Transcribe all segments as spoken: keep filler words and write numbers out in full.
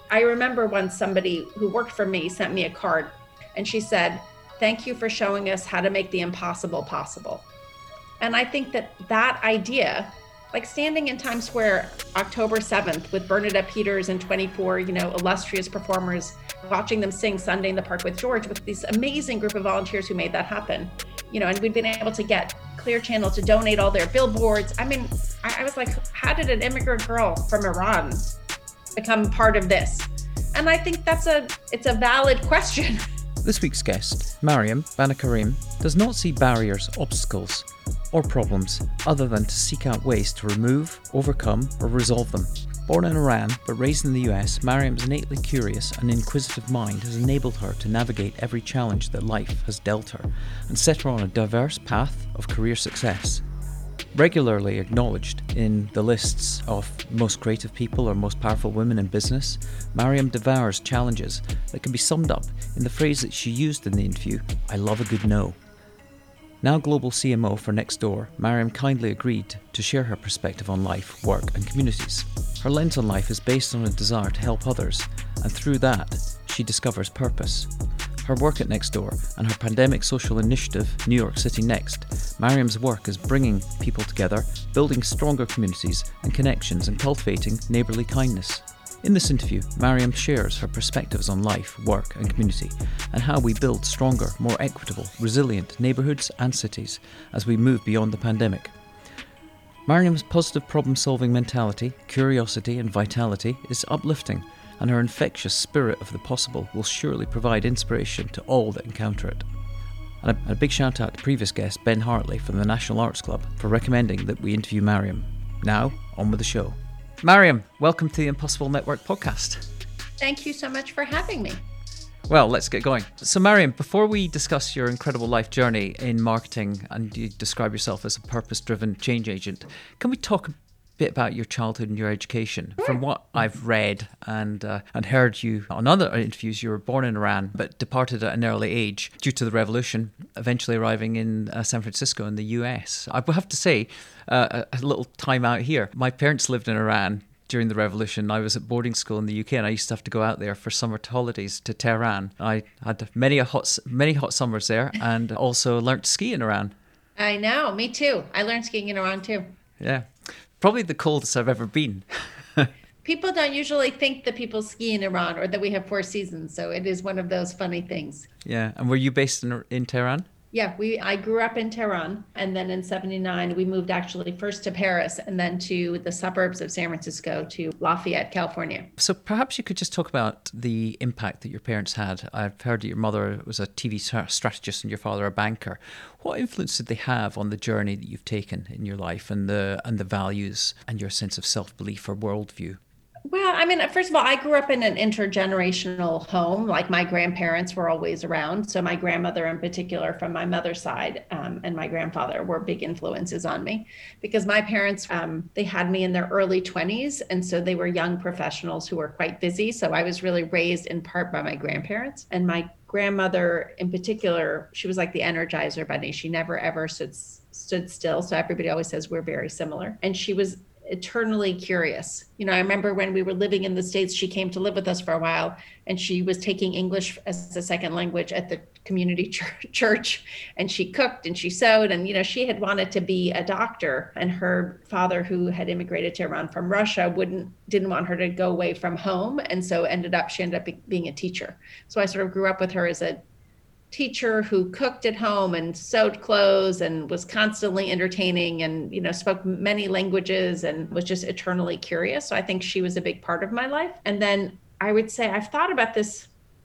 I remember once somebody who worked for me sent me a card and she said, "Thank you for showing us how to make the impossible possible." And I think that that idea, like standing in Times Square October seventh with Bernadette Peters and twenty-four, you know, illustrious performers, watching them sing Sunday in the Park with George with this amazing group of volunteers who made that happen, you know, and we've been able to get Clear Channel to donate all their billboards. I mean, I, I was like, how did an immigrant girl from Iran become part of this? And I think that's a, it's a valid question. This week's guest, Mariam Bana Karim, does not see barriers, obstacles, or problems other than to seek out ways to remove, overcome, or resolve them. Born in Iran but raised in the U S, Mariam's innately curious and inquisitive mind has enabled her to navigate every challenge that life has dealt her and set her on a diverse path of career success. Regularly acknowledged in the lists of most creative people or most powerful women in business, Mariam devours challenges that can be summed up in the phrase that she used in the interview, "I love a good no." Now global C M O for Nextdoor, Mariam kindly agreed to share her perspective on life, work and communities. Her lens on life is based on a desire to help others, and through that, she discovers purpose. Her work at Nextdoor and her pandemic social initiative, New York City Next, Mariam's work is bringing people together, building stronger communities and connections and cultivating neighbourly kindness. In this interview, Mariam shares her perspectives on life, work and community, and how we build stronger, more equitable, resilient neighbourhoods and cities as we move beyond the pandemic. Mariam's positive problem-solving mentality, curiosity and vitality is uplifting, and her infectious spirit of the possible will surely provide inspiration to all that encounter it. And a, a big shout out to previous guest Ben Hartley from the National Arts Club for recommending that we interview Mariam. Now, on with the show. Mariam, welcome to the Impossible Network podcast. Thank you so much for having me. Well, let's get going. So Mariam, before we discuss your incredible life journey in marketing and you describe yourself as a purpose-driven change agent, can we talk a bit about your childhood and your education? Sure. From what I've read and uh, and heard you on other interviews, you were born in Iran but departed at an early age due to the revolution, eventually arriving in uh, San Francisco in the U S. I will have to say, uh, a, a little time out here. My parents lived in Iran during the revolution. I was at boarding school in the U K and I used to have to go out there for summer holidays to Tehran. I had many a hot many hot summers there and also learnt to ski in Iran. I know, me too. I learned skiing in Iran too. Yeah, probably the coldest I've ever been. People don't usually think that people ski in Iran or that we have four seasons, so it is one of those funny things. Yeah, and were you based in in Tehran? Yeah, we. I grew up in Tehran, and then in seventy-nine, we moved actually first to Paris and then to the suburbs of San Francisco, to Lafayette, California. So perhaps you could just talk about the impact that your parents had. I've heard that your mother was a T V strategist and your father a banker. What influence did they have on the journey that you've taken in your life and the and the values and your sense of self-belief or worldview? Well, I mean, first of all, I grew up in an intergenerational home. Like my grandparents were always around. So my grandmother in particular from my mother's side um, and my grandfather were big influences on me because my parents, um, they had me in their early twenties. And so they were young professionals who were quite busy. So I was really raised in part by my grandparents. And my grandmother in particular, she was like the Energizer Bunny. She never ever stood, stood still. So everybody always says we're very similar. And she was eternally curious. You know, I remember when we were living in the States, she came to live with us for a while and she was taking English as a second language at the community church, and she cooked and she sewed, and, you know, she had wanted to be a doctor, and her father, who had immigrated to Iran from Russia, wouldn't, didn't want her to go away from home. And so ended up, she ended up be, being a teacher. So I sort of grew up with her as a teacher who cooked at home and sewed clothes and was constantly entertaining and, you know, spoke many languages and was just eternally curious. So I think she was a big part of my life. And then I would say I've thought about this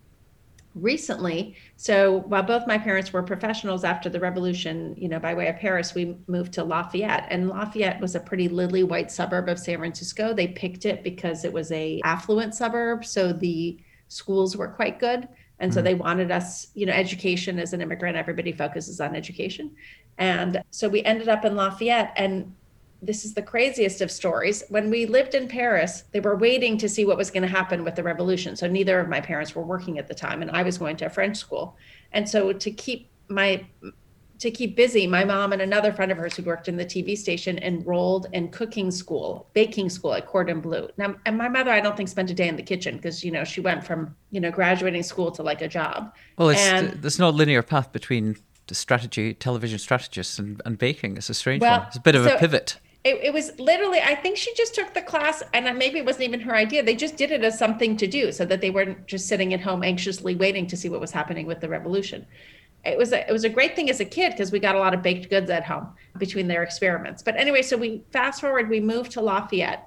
recently. So while both my parents were professionals after the revolution, you know, by way of Paris, we moved to Lafayette, and Lafayette was a pretty lily white suburb of San Francisco. They picked it because it was a affluent suburb. So the schools were quite good. And so they wanted us, you know, education as an immigrant, everybody focuses on education. And so we ended up in Lafayette, and this is the craziest of stories. When we lived in Paris, they were waiting to see what was going to happen with the revolution. So neither of my parents were working at the time, and I was going to a French school. And so to keep my to keep busy, my mom and another friend of hers who worked in the T V station enrolled in cooking school, baking school at Cordon Bleu. Now, and my mother, I don't think spent a day in the kitchen because, you know, she went from, you know, graduating school to like a job. Well, it's, and there's no linear path between the strategy, television strategist and, and baking. It's a strange well, one. It's a bit of so a pivot. It, it was literally, I think she just took the class, and maybe it wasn't even her idea. They just did it as something to do so that they weren't just sitting at home anxiously waiting to see what was happening with the revolution. It was a, it was a great thing as a kid because we got a lot of baked goods at home between their experiments. But anyway, so we fast forward, we moved to Lafayette,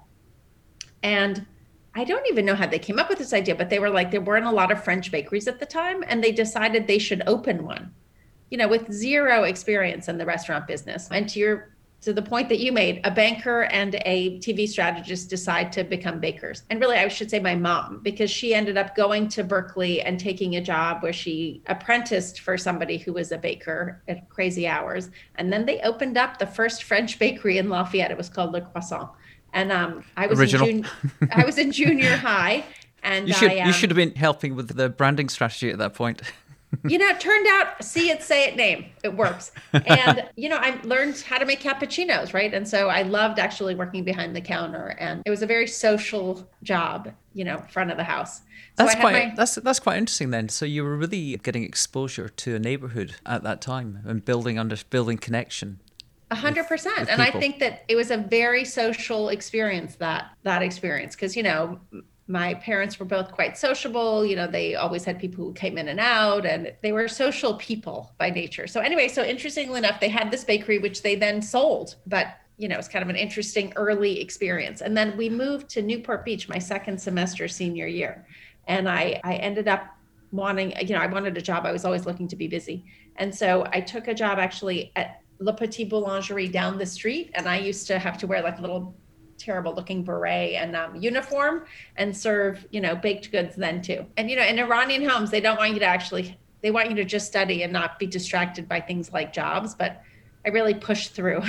and I don't even know how they came up with this idea, but they were like, there weren't a lot of French bakeries at the time, and they decided they should open one, you know, with zero experience in the restaurant business. And to your to the point that you made, a banker and a T V strategist decide to become bakers. And really, I should say my mom, because she ended up going to Berkeley and taking a job where she apprenticed for somebody who was a baker at crazy hours. And then they opened up the first French bakery in Lafayette. It was called Le Croissant. And um, I was Original. in jun- I was in junior high. And You should, I, um, you should have been helping with the branding strategy at that point. You know, it turned out, see it, say it, name. It works. And, you know, I learned how to make cappuccinos, right? And so I loved actually working behind the counter. And it was a very social job, you know, front of the house. So That's I had quite my, that's that's quite interesting then. So you were really getting exposure to a neighborhood at that time and building under building connection. A hundred percent. with And I people. think that it was a very social experience, that, that experience. Cause you know, my parents were both quite sociable. You know, they always had people who came in and out, and they were social people by nature. So anyway, so interestingly enough, they had this bakery, which they then sold, but you know, it's kind of an interesting early experience. And then we moved to Newport Beach my second semester senior year. And I, I ended up wanting, you know, I wanted a job. I was always looking to be busy. And so I took a job actually at Le Petit Boulangerie down the street. And I used to have to wear like a little terrible looking beret and um, uniform and serve, you know, baked goods then too. And, you know, in Iranian homes, they don't want you to actually, they want you to just study and not be distracted by things like jobs. But I really pushed through.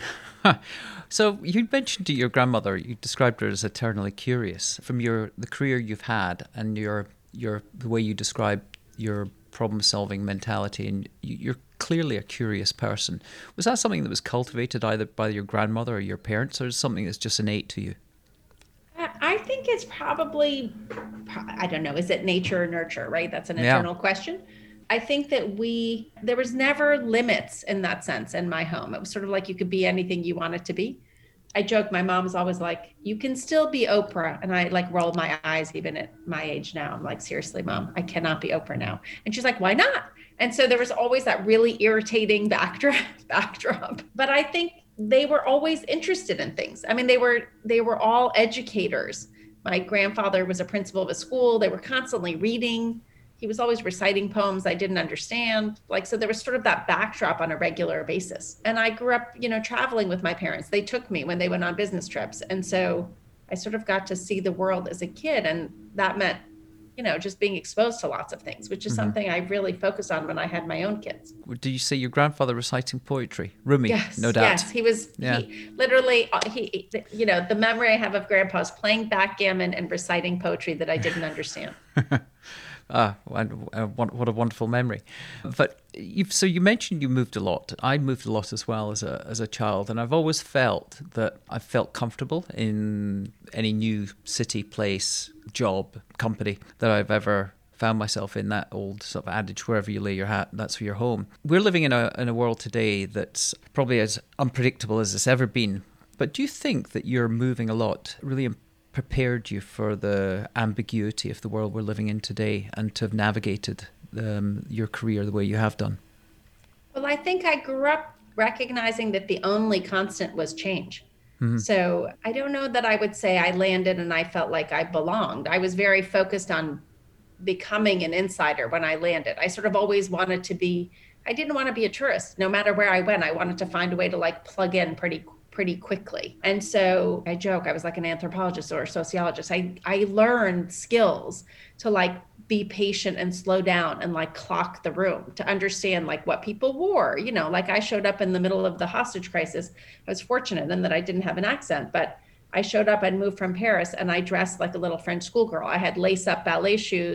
So you mentioned to your grandmother, you described her as eternally curious. From your the career you've had and your your the way you describe your problem-solving mentality, and you- you're clearly a curious person. Was that something that was cultivated either by your grandmother or your parents, or is it something that's just innate to you? I I think it's probably, I don't know, is it nature or nurture, right? That's an Yeah. eternal question. I think that we, there was never limits in that sense in my home. It was sort of like you could be anything you wanted to be. I joke, my mom's always like, you can still be Oprah. And I like roll my eyes even at my age now. I'm like, seriously, mom, I cannot be Oprah now. And she's like, why not? And so there was always that really irritating backdrop, backdrop. But I think they were always interested in things. I mean, they were, they were all educators. My grandfather was a principal of a school. They were constantly reading. He was always reciting poems I didn't understand. Like, so there was sort of that backdrop on a regular basis. And I grew up, you know, traveling with my parents. They took me when they went on business trips. And so I sort of got to see the world as a kid. And that meant, you know, just being exposed to lots of things, which is Mm-hmm. something I really focused on when I had my own kids. Did you say your grandfather reciting poetry? Rumi, Yes, no doubt. yes, he was. Yeah. He literally, uh, he, you know, the memory I have of Grandpa is playing backgammon and reciting poetry that I didn't understand. Ah, and uh, what what a wonderful memory! But you've so you mentioned you moved a lot. I moved a lot as well as a as a child, and I've always felt that I felt comfortable in any new city, place, job, company that I've ever found myself in. That old sort of adage, wherever you lay your hat, that's your home. We're living in a in a world today that's probably as unpredictable as it's ever been. But do you think that you're moving a lot really prepared you for the ambiguity of the world we're living in today, and to have navigated um, your career the way you have done? Well, I think I grew up recognizing that the only constant was change. Mm-hmm. So I don't know that I would say I landed and I felt like I belonged. I was very focused on becoming an insider when I landed. I sort of always wanted to be, I didn't want to be a tourist. No matter where I went, I wanted to find a way to like plug in pretty pretty quickly. And so I joke, I was like an anthropologist or a sociologist. I, I learned skills to like be patient and slow down and like clock the room, to understand like what people wore. You know, like I showed up in the middle of the hostage crisis. I was fortunate in that I didn't have an accent, but I showed up, I'd moved from Paris, and I dressed like a little French schoolgirl. I had lace up ballet shoes,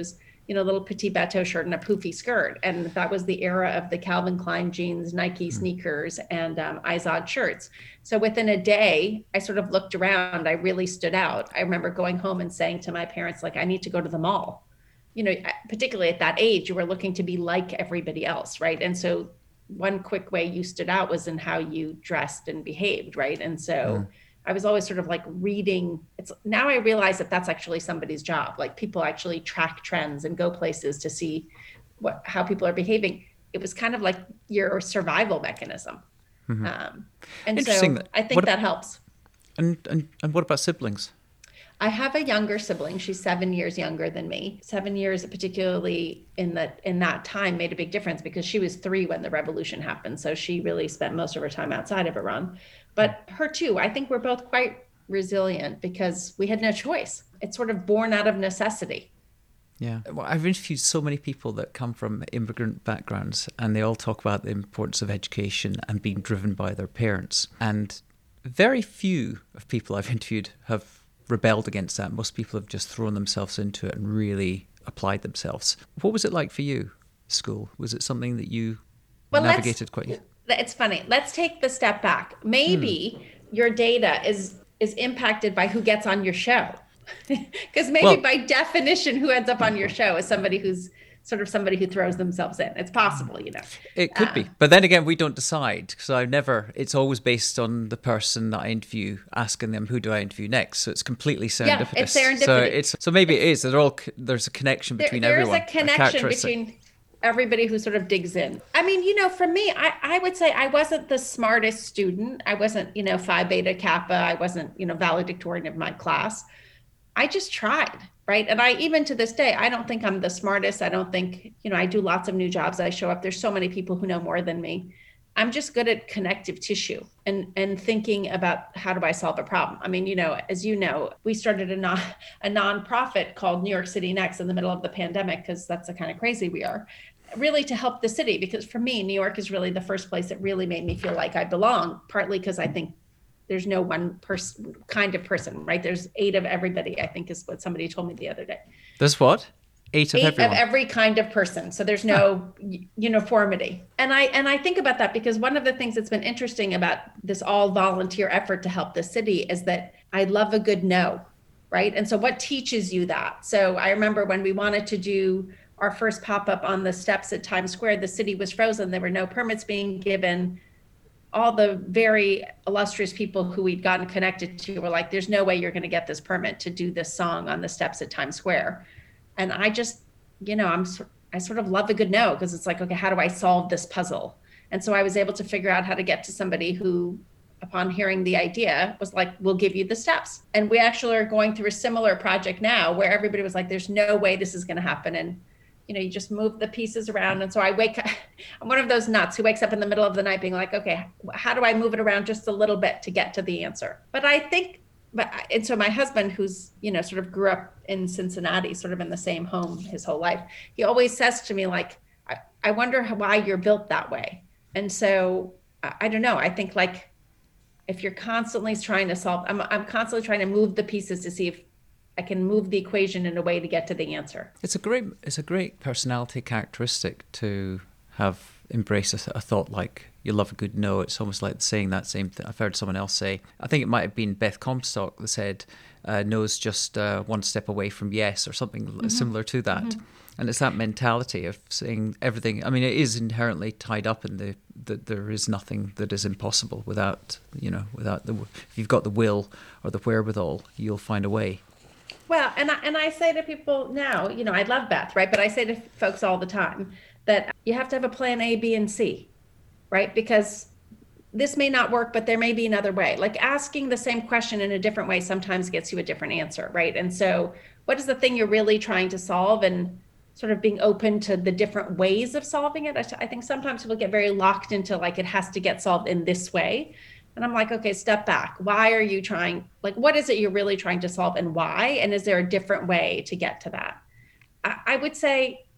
you know, little petit bateau shirt and a poofy skirt. And that was the era of the Calvin Klein jeans, Nike sneakers, and um, Izod shirts. So within a day, I sort of looked around. I really stood out. I remember going home and saying to my parents, like, I need to go to the mall. You know, particularly at that age, you were looking to be like everybody else, right? And so one quick way you stood out was in how you dressed and behaved, right? And so mm. I was always sort of like reading. It's now I realize that that's actually somebody's job. Like people actually track trends and go places to see what how people are behaving. It was kind of like your survival mechanism. Mm-hmm. Um, and so I think what, that helps. And, and and what about siblings? I have a younger sibling. She's seven years younger than me. Seven years, particularly in that in that time, made a big difference because she was three when the revolution happened. So she really spent most of her time outside of Iran. But her too, I think we're both quite resilient because we had no choice. It's sort of born out of necessity. Yeah. Well, I've interviewed so many people that come from immigrant backgrounds, and they all talk about the importance of education and being driven by their parents. And very few of people I've interviewed have rebelled against that. Most people have just thrown themselves into it and really applied themselves. What was it like for you, school? Was it something that you well, navigated quite? It's funny. Let's take the step back. Maybe hmm. your data is is impacted by who gets on your show. Because maybe well, by definition, who ends up on your show is somebody who's sort of somebody who throws themselves in. It's possible, you know. It could uh, be. But then again, we don't decide. Because I never, it's always based on the person that I interview, asking them, who do I interview next? So it's completely serendipitous. Yeah, it's serendipity. So, it's, so maybe it is. They're all, there's a connection between there, everyone. There's a connection a between everybody who sort of digs in. I mean, you know, for me, I, I would say I wasn't the smartest student. I wasn't, you know, Phi Beta Kappa. I wasn't, you know, valedictorian of my class. I just tried. Right. And I, even to this day, I don't think I'm the smartest. I don't think, you know, I do lots of new jobs. I show up. There's so many people who know more than me. I'm just good at connective tissue and, and thinking about how do I solve a problem? I mean, you know, as you know, we started a non a nonprofit called New York City Next in the middle of the pandemic, because that's the kind of crazy we are, really to help the city. Because for me, New York is really the first place that really made me feel like I belong, partly because I think there's no one person kind of person, right? There's eight of everybody, I think is what somebody told me the other day. There's what? Eight of eight everyone? of every kind of person. So there's no huh. uniformity. And I and I think about that because one of the things that's been interesting about this all volunteer effort to help the city is that I love a good no, right? And so what teaches you that? So I remember when we wanted to do our first pop-up on the steps at Times Square, the city was frozen. There were no permits being given. All the very illustrious people who we'd gotten connected to were like, there's no way you're going to get this permit to do this song on the steps at Times Square. And I just, you know, I'm, I sort of love a good no, because it's like, okay, how do I solve this puzzle? And so I was able to figure out how to get to somebody who, upon hearing the idea, was like, we'll give you the steps. And we actually are going through a similar project now where everybody was like, there's no way this is going to happen. And you know, you just move the pieces around. And so I wake up, I'm one of those nuts who wakes up in the middle of the night being like, okay, how do I move it around just a little bit to get to the answer? But I think, but, and so my husband, who's, you know, sort of grew up in Cincinnati, sort of in the same home his whole life, he always says to me, like, I, I wonder why you're built that way. And so I, I don't know, I think like, if you're constantly trying to solve, I'm, I'm constantly trying to move the pieces to see if I can move the equation in a way to get to the answer. It's a great, it's a great personality characteristic to have embraced a, a thought like you love a good no. It's almost like saying that same thing. I've heard someone else say, I think it might have been Beth Comstock that said, uh, no's just uh, one step away from yes, or something mm-hmm. similar to that. Mm-hmm. And it's that mentality of saying everything. I mean, it is inherently tied up in the that there is nothing that is impossible without, you know, without the, if you've got the will or the wherewithal, you'll find a way. Well, and I, and I say to people now, you know, I love Beth, right? But I say to folks all the time that you have to have a plan A, B, and C, right? Because this may not work, but there may be another way. Like asking the same question in a different way sometimes gets you a different answer, right? And so what is the thing you're really trying to solve, and sort of being open to the different ways of solving it? I, I think sometimes people get very locked into like, it has to get solved in this way. And I'm like, okay, step back. Why are you trying, like, what is it you're really trying to solve and why? And is there a different way to get to that? I, I would say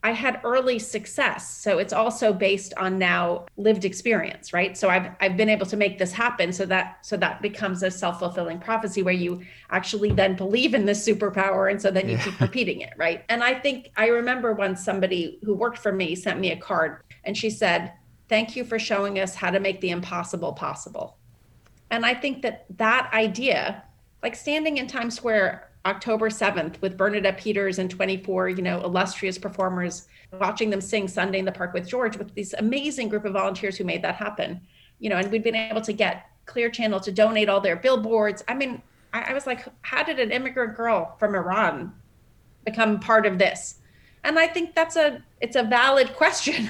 I had early success. So it's also based on now lived experience, right? So I've I've been able to make this happen. So that so that becomes a self-fulfilling prophecy where you actually then believe in this superpower. And so then you Yeah. keep repeating it, right? And I think I remember once somebody who worked for me sent me a card and she said, "Thank you for showing us how to make the impossible possible." And I think that that idea, like standing in Times Square October seventh with Bernadette Peters and twenty-four, you know, illustrious performers, watching them sing Sunday in the Park with George with this amazing group of volunteers who made that happen, you know, and we'd been able to get Clear Channel to donate all their billboards. I mean, I, I was like, how did an immigrant girl from Iran become part of this? And I think that's a, it's a valid question.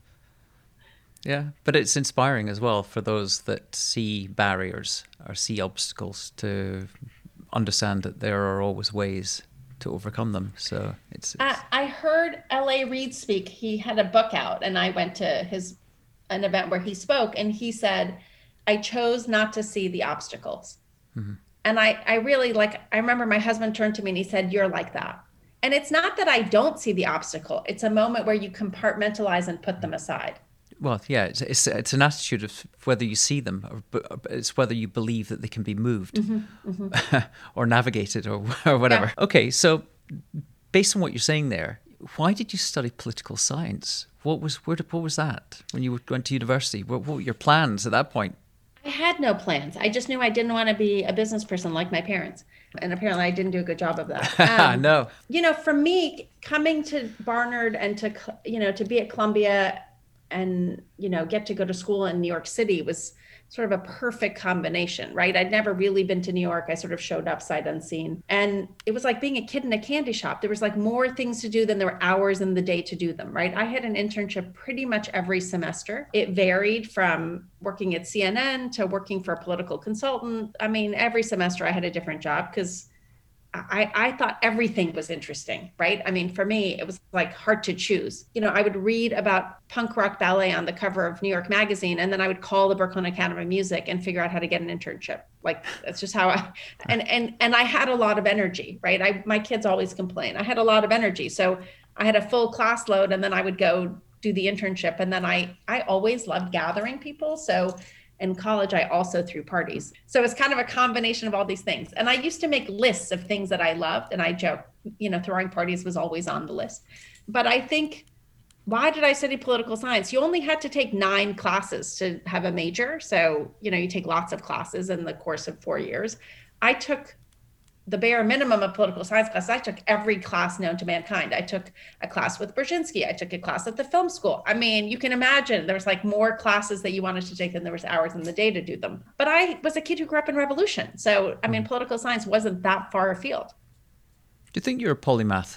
Yeah, but it's inspiring as well for those that see barriers or see obstacles to understand that there are always ways to overcome them. So it's, it's... I, I heard L A Reid speak. He had a book out and I went to his an event where he spoke and he said, "I chose not to see the obstacles." Mm-hmm. And I, I really like, I remember my husband turned to me and he said, "You're like that." And it's not that I don't see the obstacle. It's a moment where you compartmentalize and put them aside. Well, yeah, it's, it's it's an attitude of whether you see them, or it's whether you believe that they can be moved, mm-hmm, mm-hmm. or navigated, or or whatever. Yeah. Okay, so based on what you're saying there, why did you study political science? What was where did, what was that when you went to university? What, what were your plans at that point? I had no plans. I just knew I didn't want to be a business person like my parents. And apparently I didn't do a good job of that. Um, no. You know, for me, coming to Barnard and to, you know, to be at Columbia and, you know, get to go to school in New York City was sort of a perfect combination, right? I'd never really been to New York. I sort of showed up sight unseen. And it was like being a kid in a candy shop. There was like more things to do than there were hours in the day to do them, right? I had an internship pretty much every semester. It varied from working at C N N to working for a political consultant. I mean, every semester I had a different job because I, I thought everything was interesting, right? I mean, for me, it was like hard to choose. You know, I would read about punk rock ballet on the cover of New York Magazine, and then I would call the Brooklyn Academy of Music and figure out how to get an internship. Like, that's just how I, and and and I had a lot of energy, right? I my kids always complain. I had a lot of energy. So I had a full class load, and then I would go do the internship. And then I I always loved gathering people. So in college, I also threw parties. So it's kind of a combination of all these things. And I used to make lists of things that I loved. And I joke, you know, throwing parties was always on the list. But I think, why did I study political science? You only had to take nine classes to have a major. So, you know, you take lots of classes in the course of four years. I took the bare minimum of political science classes. I took every class known to mankind. I took a class with Brzezinski. I took a class at the film school. I mean, you can imagine there was like more classes that you wanted to take than there was hours in the day to do them. But I was a kid who grew up in revolution. So, I mean, political science wasn't that far afield. Do you think you're a polymath?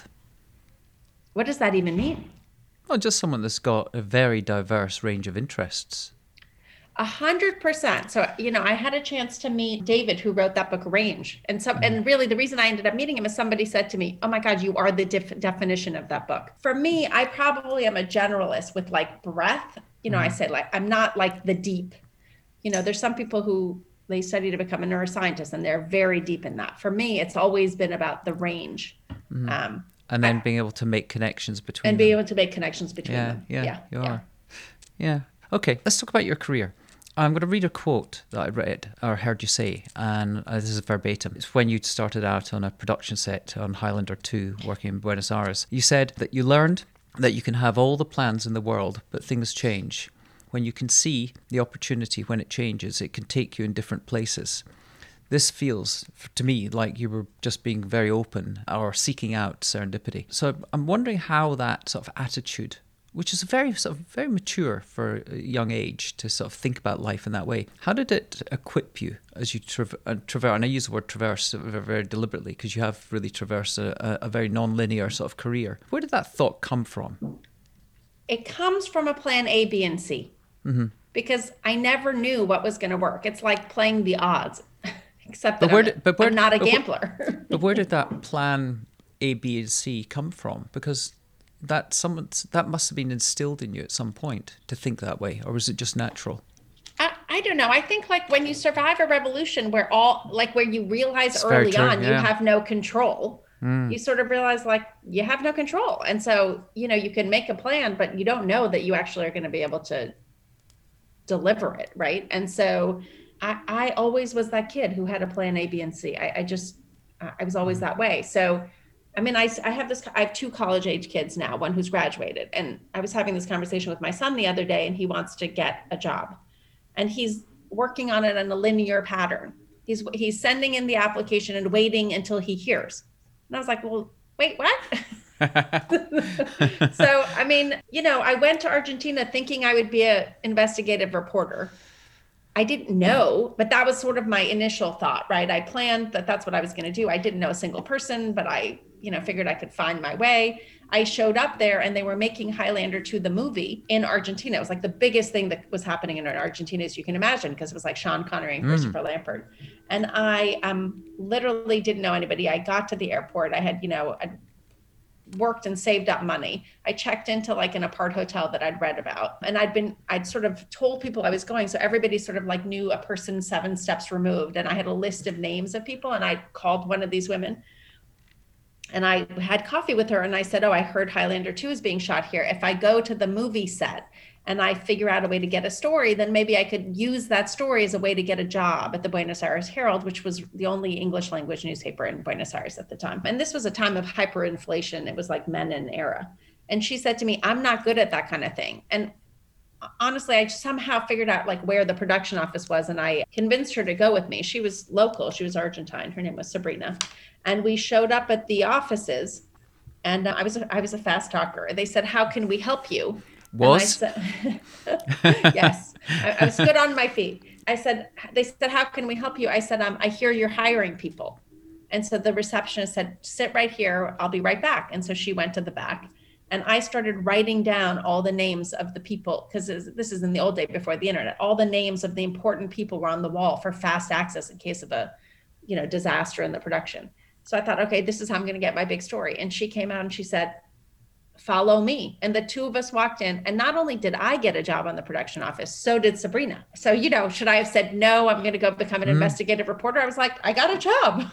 What does that even mean? Well, just someone that's got a very diverse range of interests. A hundred percent. So, you know, I had a chance to meet David, who wrote that book, Range. And so, and really the reason I ended up meeting him is somebody said to me, "Oh my God, you are the def- definition of that book." For me, I probably am a generalist with like breadth. You know, mm-hmm. I said like, I'm not like the deep, you know, there's some people who they study to become a neuroscientist and they're very deep in that. For me, it's always been about the range. Mm-hmm. Um, and then I, being able to make connections between and them. being able to make connections between yeah, them. Yeah, yeah, you yeah. are. Yeah. Okay, let's talk about your career. I'm going to read a quote that I read or heard you say, and uh, this is verbatim. It's when you started out on a production set on Highlander two, working in Buenos Aires. You said that you learned that you can have all the plans in the world, but things change. When you can see the opportunity when it changes, it can take you in different places. This feels, to me, like you were just being very open or seeking out serendipity. So I'm wondering how that sort of attitude, which is very sort of very mature for a young age to sort of think about life in that way. How did it equip you as you traverse? Uh, traver- and I use the word traverse very, very deliberately because you have really traversed a, a very non-linear sort of career. Where did that thought come from? It comes from a plan A, B, and C. Mm-hmm. Because I never knew what was going to work. It's like playing the odds, except that but where I'm, did, but where, I'm not a but gambler. Where, but where did that plan A, B, and C come from? Because that someone that must have been instilled in you at some point to think that way, or was it just natural? I, I don't know. I think like when you survive a revolution where all like where you realize it's early true, on yeah. you have no control, you sort of realize like you have no control. And so, you know, you can make a plan, but you don't know that you actually are going to be able to deliver it. Right. And so I, I always was that kid who had a plan A, B, and C. I, I just, I was always that way. So, I mean, I, I have this, I have two college age kids now, one who's graduated. And I was having this conversation with my son the other day, and he wants to get a job. And he's working on it in a linear pattern. He's he's sending in the application and waiting until he hears. And I was like, well, wait, what? So, I mean, you know, I went to Argentina thinking I would be an investigative reporter. I didn't know, but that was sort of my initial thought, right? I planned that that's what I was going to do. I didn't know a single person, but I, you know, figured I could find my way. I showed up there and they were making Highlander two, the movie, in Argentina. It was like the biggest thing that was happening in Argentina, as you can imagine, because it was like Sean Connery and Christopher mm. Lambert. And I um, literally didn't know anybody. I got to the airport. I had, you know, I'd worked and saved up money. I checked into like an apart hotel that I'd read about. And I'd been, I'd sort of told people I was going. So everybody sort of like knew a person seven steps removed. And I had a list of names of people. And I called one of these women. And I had coffee with her and I said, oh, I heard Highlander two is being shot here. If I go to the movie set and I figure out a way to get a story, then maybe I could use that story as a way to get a job at the Buenos Aires Herald, which was the only English language newspaper in Buenos Aires at the time. And this was a time of hyperinflation. It was like Menem era. And she said to me, I'm not good at that kind of thing. And honestly, I somehow figured out like where the production office was. And I convinced her to go with me. She was local. She was Argentine. Her name was Sabrina. And we showed up at the offices, and I was I was a fast talker. They said, "How can we help you?" Was I said, yes, I, I was good on my feet. I said, "They said, how can we help you?" I said, "Um, I hear you're hiring people." And so the receptionist said, "Sit right here. I'll be right back." And so she went to the back, and I started writing down all the names of the people, because this is in the old day before the internet. All the names of the important people were on the wall for fast access in case of a, you know, disaster in the production. So I thought, okay, this is how I'm going to get my big story. And she came out and she said, "Follow me." And the two of us walked in. And not only did I get a job on the production office, so did Sabrina. So, you know, should I have said, no, I'm going to go become an mm. investigative reporter? I was like, I got a job.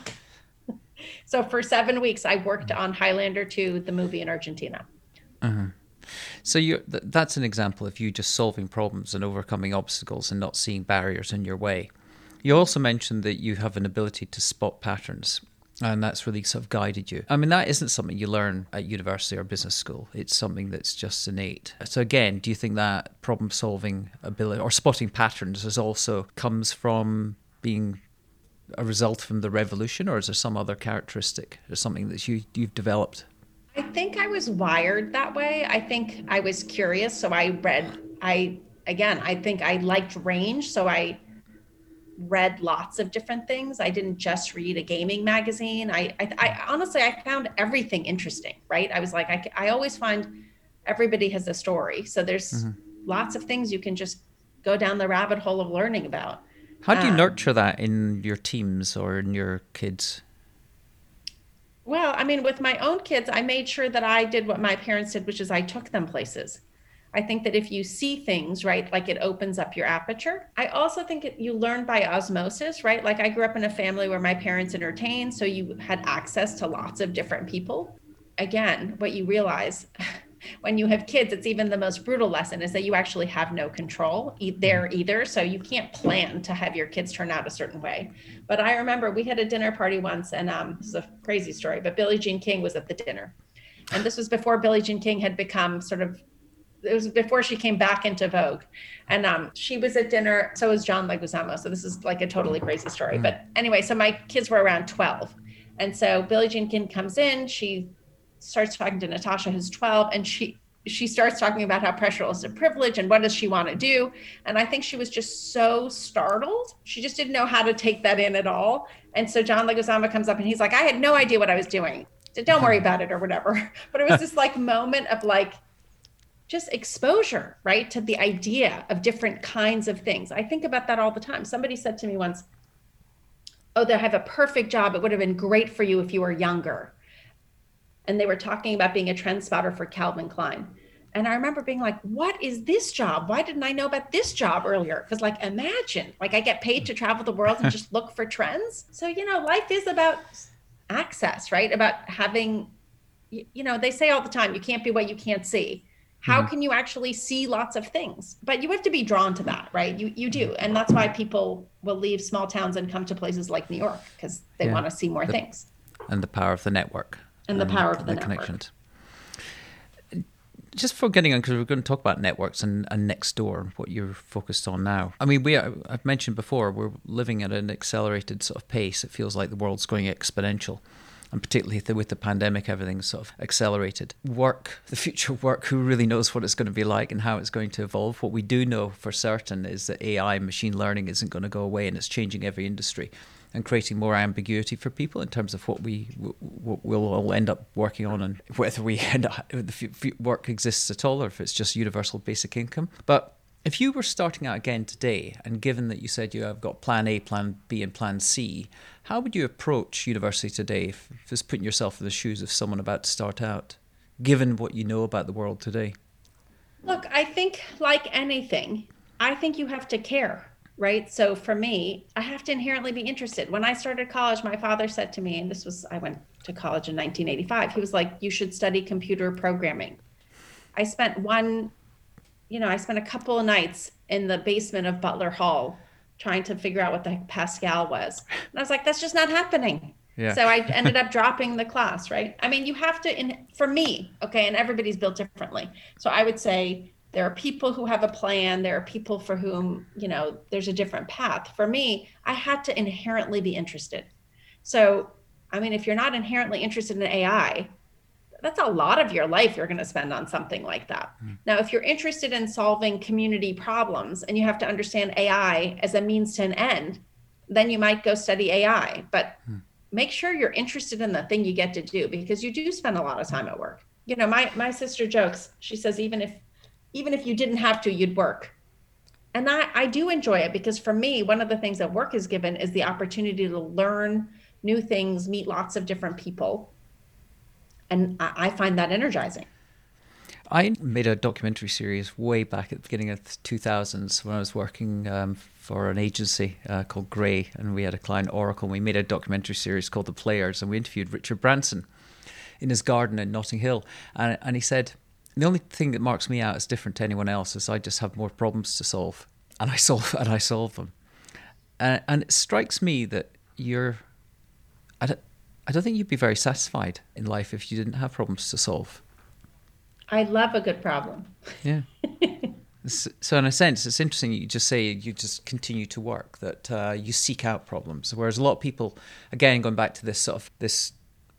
So for seven weeks, I worked on Highlander two, the movie in Argentina. Uh-huh. So you th- that's an example of you just solving problems and overcoming obstacles and not seeing barriers in your way. You also mentioned that you have an ability to spot patterns. And that's really sort of guided you. I mean, that isn't something you learn at university or business school. It's something that's just innate. So again, do you think that problem-solving ability or spotting patterns is also comes from being a result from the revolution, or is there some other characteristic or something that you, you've developed? I think I was wired that way. I think I was curious. So I read, I, again, I think I liked range. So I read lots of different things. I didn't just read a gaming magazine. I, I, I honestly, I found everything interesting, right? I was like, I, I always find everybody has a story. So there's mm-hmm. lots of things you can just go down the rabbit hole of learning about. How do you um, nurture that in your teams or in your kids? Well, I mean, with my own kids, I made sure that I did what my parents did, which is I took them places. I think that if you see things, right, like it opens up your aperture. I also think it, you learn by osmosis, right? Like I grew up in a family where my parents entertained, so you had access to lots of different people. Again, what you realize when you have kids, it's even the most brutal lesson is that you actually have no control e- there either. So you can't plan to have your kids turn out a certain way. But I remember we had a dinner party once, and um, this is a crazy story, but Billie Jean King was at the dinner. And this was before Billie Jean King had become sort of, it was before she came back into vogue. And um, she was at dinner, so was John Leguizamo. So this is like a totally crazy story. Mm. But anyway, so my kids were around twelve. And so Billie Jean King comes in, she starts talking to Natasha, who's twelve, and she she starts talking about how pressure is a privilege and what does she want to do. And I think she was just so startled. She just didn't know how to take that in at all. And so John Leguizamo comes up and he's like, I had no idea what I was doing. So don't worry about it or whatever. But it was this like moment of like, just exposure, right, to the idea of different kinds of things. I think about that all the time. Somebody said to me once, oh, they have a perfect job. It would have been great for you if you were younger. And they were talking about being a trend spotter for Calvin Klein. And I remember being like, what is this job? Why didn't I know about this job earlier? Because like, imagine, like I get paid to travel the world and just look for trends. So, you know, life is about access, right? About having, you know, they say all the time, you can't be what you can't see. How Mm-hmm. can you actually see lots of things? But you have to be drawn to that, right? You you do. And that's why people will leave small towns and come to places like New York, because they Yeah. want to see more The, things. and the power of the network. And the power of the, the network. connections. Just for getting on, because we're going to talk about networks and, and Nextdoor, what you're focused on now. I mean, we I've mentioned before, we're living at an accelerated sort of pace. It feels like the world's going exponential. And particularly with the pandemic, everything's sort of accelerated. Work, the future of work, who really knows what it's going to be like and how it's going to evolve? What we do know for certain is that A I, machine learning, isn't going to go away, and it's changing every industry and creating more ambiguity for people in terms of what we what we'll all end up working on, and whether we end up the work exists at all, or if it's just universal basic income. But if you were starting out again today, and given that you said you have got plan A, plan B, and plan C, how would you approach university today, if just putting yourself in the shoes of someone about to start out, given what you know about the world today? Look, I think like anything, I think you have to care. Right. So for me, I have to inherently be interested. When I started college, my father said to me, and this was, I went to college in nineteen eighty-five. He was like, you should study computer programming. I spent one, you know, I spent a couple of nights in the basement of Butler Hall trying to figure out what the heck Pascal was. And I was like, that's just not happening. Yeah. So I ended up dropping the class. Right. I mean, you have to, in, for me, okay, and everybody's built differently. So I would say, there are people who have a plan. There are people for whom, you know, there's a different path. For me, I had to inherently be interested. So, I mean, if you're not inherently interested in A I, that's a lot of your life you're going to spend on something like that. Mm. Now, if you're interested in solving community problems and you have to understand A I as a means to an end, then you might go study A I. But mm. make sure you're interested in the thing you get to do, because you do spend a lot of time at work. You know, my my sister jokes, she says, even if even if you didn't have to, you'd work. And I, I do enjoy it, because for me, one of the things that work is given is the opportunity to learn new things, meet lots of different people. And I, I find that energizing. I made a documentary series way back at the beginning of the two thousands when I was working um, for an agency uh, called Grey, and we had a client, Oracle, and we made a documentary series called The Players, and we interviewed Richard Branson in his garden in Notting Hill. And, and he said, the only thing that marks me out as different to anyone else is I just have more problems to solve, and I solve and I solve them. And, and it strikes me that you're, I don't, I don't think you'd be very satisfied in life if you didn't have problems to solve. I love a good problem. Yeah. So in a sense, it's interesting you just say you just continue to work, that uh, you seek out problems, whereas a lot of people, again, going back to this sort of this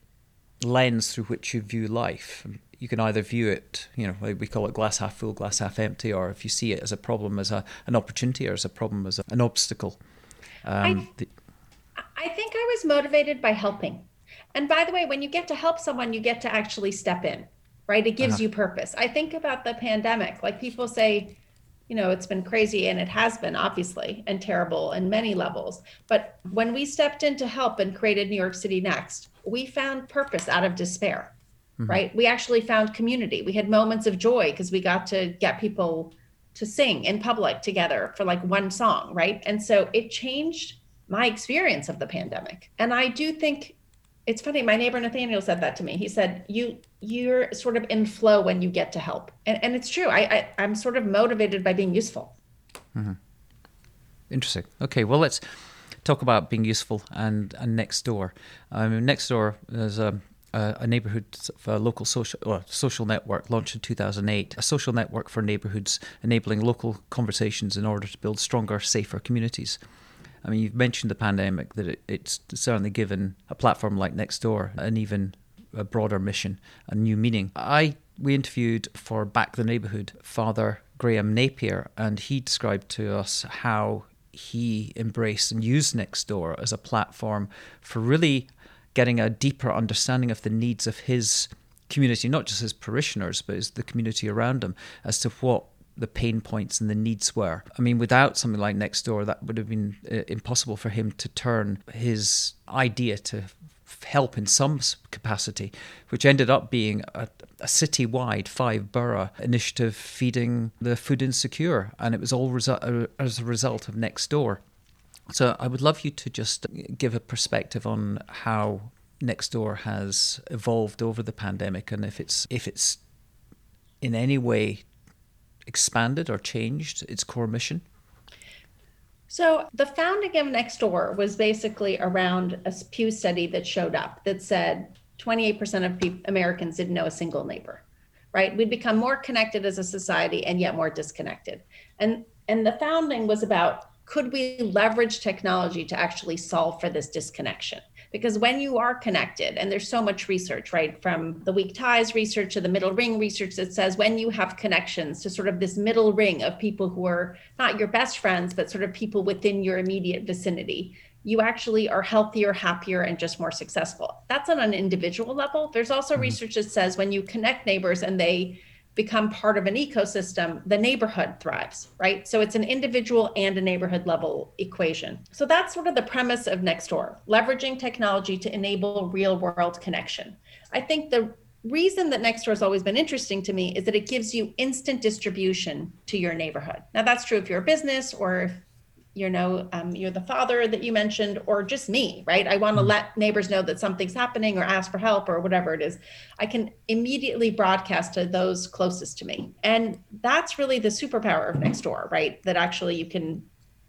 lens through which you view life. You can either view it, you know, like we call it glass half full, glass half empty, or if you see it as a problem, as a, an opportunity, or as a problem, as a, an obstacle. Um, I, the, I think I was motivated by helping. And by the way, when you get to help someone, you get to actually step in, right? It gives uh-huh. you purpose. I think about the pandemic, like people say, you know, it's been crazy, and it has been, obviously, and terrible in many levels. But when we stepped in to help and created New York City Next, we found purpose out of despair. Mm-hmm. Right. We actually found community. We had moments of joy because we got to get people to sing in public together for like one song. Right. And so it changed my experience of the pandemic. And I do think it's funny. My neighbor Nathaniel said that to me. He said, you, you're sort of in flow when you get to help. And, and it's true. I, I, I'm sort of motivated by being useful. Mm-hmm. Interesting. Okay. Well, let's talk about being useful and, and Nextdoor. Um, Nextdoor is a Uh, a neighborhood, a local social uh, social network launched in two thousand eight, a social network for neighborhoods enabling local conversations in order to build stronger, safer communities. I mean, you've mentioned the pandemic, that it, it's certainly given a platform like Nextdoor an even a broader mission, a new meaning. I we interviewed for Back the Neighborhood Father Graham Napier, and he described to us how he embraced and used Nextdoor as a platform for really getting a deeper understanding of the needs of his community, not just his parishioners, but as the community around him, as to what the pain points and the needs were. I mean, without something like Nextdoor, that would have been uh, impossible for him to turn his idea to f- help in some capacity, which ended up being a, a city-wide five-borough initiative feeding the food insecure, and it was all resu- uh, as a result of Nextdoor. So I would love you to just give a perspective on how Nextdoor has evolved over the pandemic, and if it's if it's in any way expanded or changed its core mission? So the founding of Nextdoor was basically around a Pew study that showed up that said twenty-eight percent of pe- Americans didn't know a single neighbor, right? We'd become more connected as a society and yet more disconnected. And, and the founding was about, could we leverage technology to actually solve for this disconnection? Because when you are connected, and there's so much research, right, from the weak ties research to the middle ring research that says when you have connections to sort of this middle ring of people who are not your best friends, but sort of people within your immediate vicinity, you actually are healthier, happier, and just more successful. That's on an individual level. There's also mm-hmm. research that says when you connect neighbors and they become part of an ecosystem, the neighborhood thrives, right? So it's an individual and a neighborhood level equation. So that's sort of the premise of Nextdoor, leveraging technology to enable real world connection. I think the reason that Nextdoor has always been interesting to me is that it gives you instant distribution to your neighborhood. Now that's true if you're a business or if you know, um, you're the father that you mentioned, or just me, right? I want to mm. let neighbors know that something's happening or ask for help or whatever it is. I can immediately broadcast to those closest to me. And that's really the superpower of Nextdoor, right? That actually you can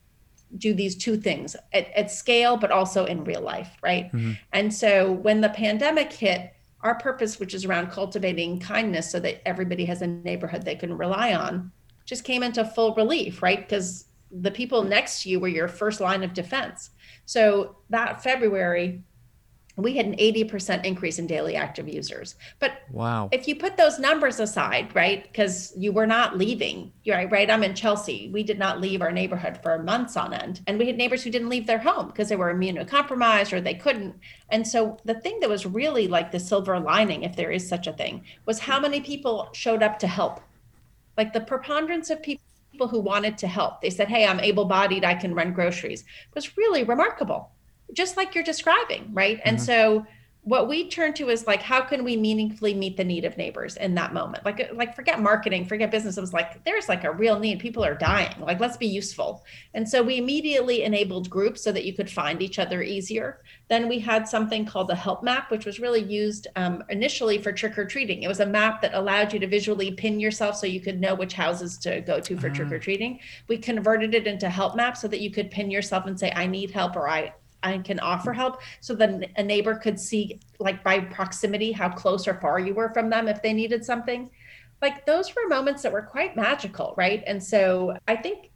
do these two things at, at scale, but also in real life, right? Mm-hmm. And so when the pandemic hit, our purpose, which is around cultivating kindness so that everybody has a neighborhood they can rely on, just came into full relief, right? Because the people next to you were your first line of defense. So that February, we had an eighty percent increase in daily active users. But wow, if you put those numbers aside, right, because you were not leaving, you're right, right, I'm in Chelsea. We did not leave our neighborhood for months on end. And we had neighbors who didn't leave their home because they were immunocompromised or they couldn't. And so the thing that was really like the silver lining, if there is such a thing, was how many people showed up to help. Like the preponderance of people people who wanted to help. They said, hey, I'm able-bodied, I can run groceries. It was really remarkable, just like you're describing, right? Mm-hmm. And so what we turned to is like, how can we meaningfully meet the need of neighbors in that moment? Like, like forget marketing, forget business. It was like, there's like a real need. People are dying. Like, let's be useful. And so we immediately enabled groups so that you could find each other easier. Then we had something called the help map, which was really used um, initially for trick-or-treating. It was a map that allowed you to visually pin yourself so you could know which houses to go to for uh-huh. trick-or-treating. We converted it into help map so that you could pin yourself and say, I need help, or I I can offer help, so that a neighbor could see, like by proximity, how close or far you were from them if they needed something. Like those were moments that were quite magical, right? And so I think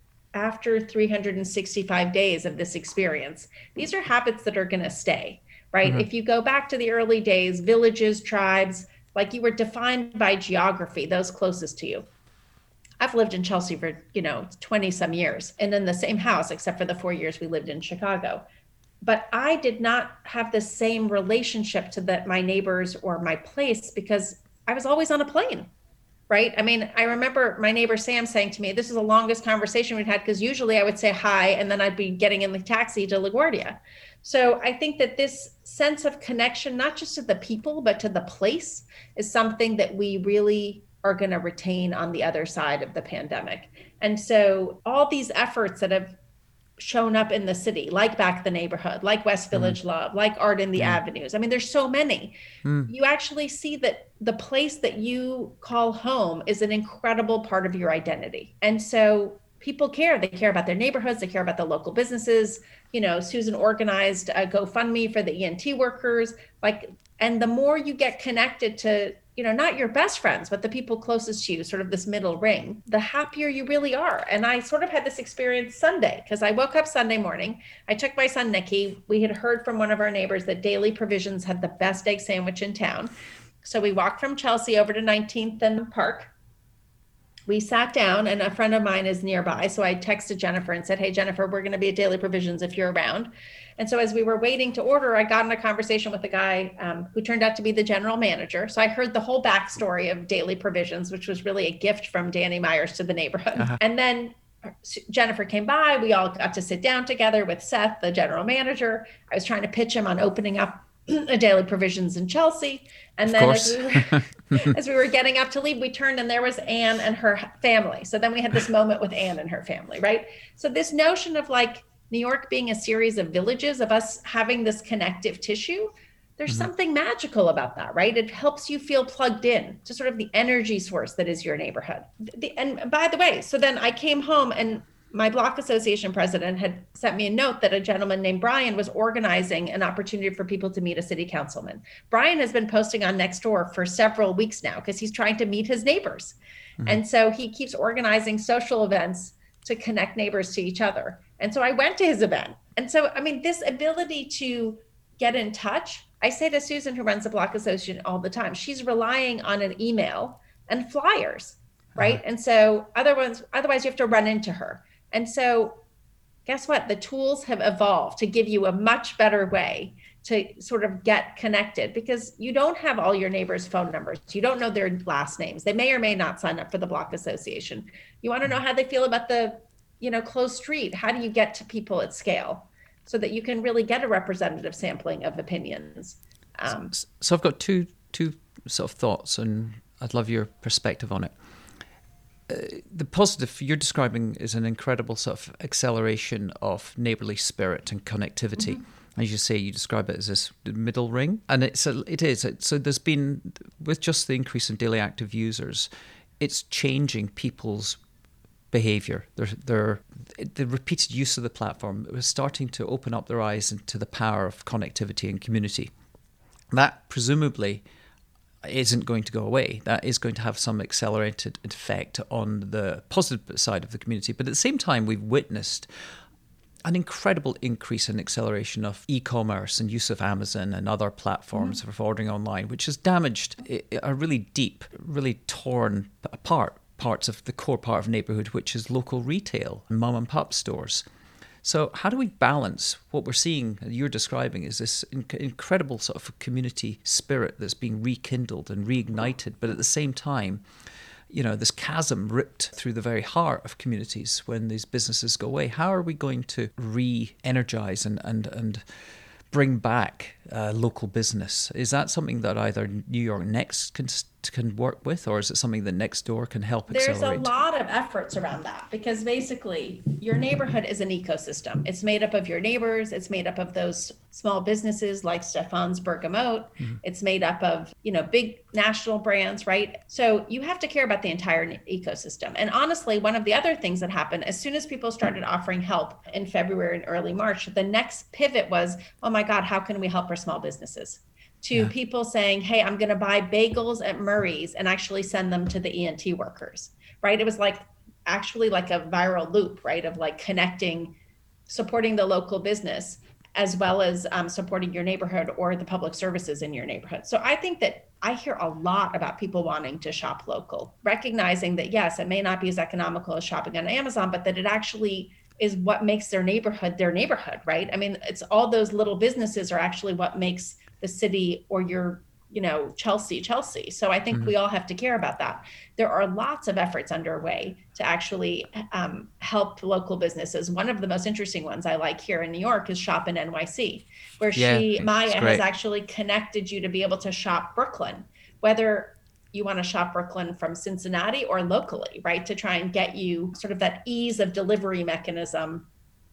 after three hundred sixty-five days of this experience, these are habits that are going to stay, right? Mm-hmm. If you go back to the early days, villages, tribes, like you were defined by geography, those closest to you. I've lived in Chelsea for, you know, twenty some years and in the same house, except for the four years we lived in Chicago. But I did not have the same relationship to the, my neighbors or my place because I was always on a plane, right? I mean, I remember my neighbor Sam saying to me, this is the longest conversation we'd had, because usually I would say hi and then I'd be getting in the taxi to LaGuardia. So I think that this sense of connection, not just to the people, but to the place, is something that we really are going to retain on the other side of the pandemic. And so all these efforts that have shown up in the city, like Back the Neighborhood, like West Village mm. Love, like Art in the mm. Avenues. I mean, there's so many. Mm. You actually see that the place that you call home is an incredible part of your identity. And so people care. They care about their neighborhoods. They care about the local businesses. You know, Susan organized a GoFundMe for the E M T workers. Like, and the more you get connected to, you know, not your best friends, but the people closest to you, sort of this middle ring, the happier you really are. And I sort of had this experience Sunday, because I woke up Sunday morning. I took my son, Nicky. We had heard from one of our neighbors that Daily Provisions had the best egg sandwich in town. So we walked from Chelsea over to nineteenth and Park. We sat down, and a friend of mine is nearby. So I texted Jennifer and said, hey, Jennifer, we're going to be at Daily Provisions if you're around. And so as we were waiting to order, I got in a conversation with a guy um, who turned out to be the general manager. So I heard the whole backstory of Daily Provisions, which was really a gift from Danny Myers to the neighborhood. Uh-huh. And then Jennifer came by. We all got to sit down together with Seth, the general manager. I was trying to pitch him on opening up a Daily Provisions in Chelsea. And then as we, were, as we were getting up to leave, we turned and there was Anne and her family. So then we had this moment with Anne and her family, right? So this notion of like New York being a series of villages, of us having this connective tissue, There's Mm-hmm. something magical about that, right? It helps you feel plugged in to sort of the energy source that is your neighborhood. The, and by the way, so then I came home and my block association president had sent me a note that a gentleman named Brian was organizing an opportunity for people to meet a city councilman. Brian has been posting on Nextdoor for several weeks now because he's trying to meet his neighbors. Mm-hmm. And so he keeps organizing social events to connect neighbors to each other. And so I went to his event. And so, I mean, this ability to get in touch, I say to Susan, who runs the block association all the time, she's relying on an email and flyers, right? Uh-huh. And so otherwise, otherwise you have to run into her. And so guess what? The tools have evolved to give you a much better way to sort of get connected, because you don't have all your neighbors' phone numbers. You don't know their last names. They may or may not sign up for the block association. You want to know how they feel about the, you know, closed street. How do you get to people at scale so that you can really get a representative sampling of opinions? Um, so, so I've got two two sort of thoughts, and I'd love your perspective on it. Uh, the positive you're describing is an incredible sort of acceleration of neighborly spirit and connectivity. Mm-hmm. As you say, you describe it as this middle ring, and it's a, it is. So there's been, with just the increase in daily active users, it's changing people's behavior. They're, they're, the repeated use of the platform was starting to open up their eyes into the power of connectivity and community. That presumably isn't going to go away. That is going to have some accelerated effect on the positive side of the community. But at the same time, we've witnessed an incredible increase in acceleration of e-commerce and use of Amazon and other platforms mm-hmm. for ordering online, which has damaged a really deep, really torn apart parts of the core part of neighborhood, which is local retail and mom and pop stores. So how do we balance what we're seeing, you're describing, is this inc- incredible sort of community spirit that's being rekindled and reignited, but at the same time, you know, this chasm ripped through the very heart of communities when these businesses go away. How are we going to re-energize and, and, and bring back uh, local business? Is that something that either New York Next can can work with, or is it something that Nextdoor can help accelerate? There's a lot of efforts around that, because basically your neighborhood is an ecosystem. It's made up of your neighbors. It's made up of those small businesses like Stefan's Bergamot. Mm-hmm. It's made up of, you know, big national brands, right? So you have to care about the entire ecosystem. And honestly, one of the other things that happened, as soon as people started offering help in February and early March, the next pivot was, oh my God, how can we help our small businesses? To yeah. people saying, hey, I'm going to buy bagels at Murray's and actually send them to the E M T workers, right? It was like actually like a viral loop, right? Of like connecting, supporting the local business, as well as um, supporting your neighborhood or the public services in your neighborhood. So I think that I hear a lot about people wanting to shop local, recognizing that, yes, it may not be as economical as shopping on Amazon, but that it actually is what makes their neighborhood their neighborhood, right? I mean, it's all those little businesses are actually what makes the city or your, you know, Chelsea, Chelsea. So I think mm-hmm. we all have to care about that. There are lots of efforts underway to actually um, help local businesses. One of the most interesting ones I like here in New York is Shop in N Y C, where yeah, she, Maya, has actually connected you to be able to shop Brooklyn, whether you want to shop Brooklyn from Cincinnati or locally, right? To try and get you sort of that ease of delivery mechanism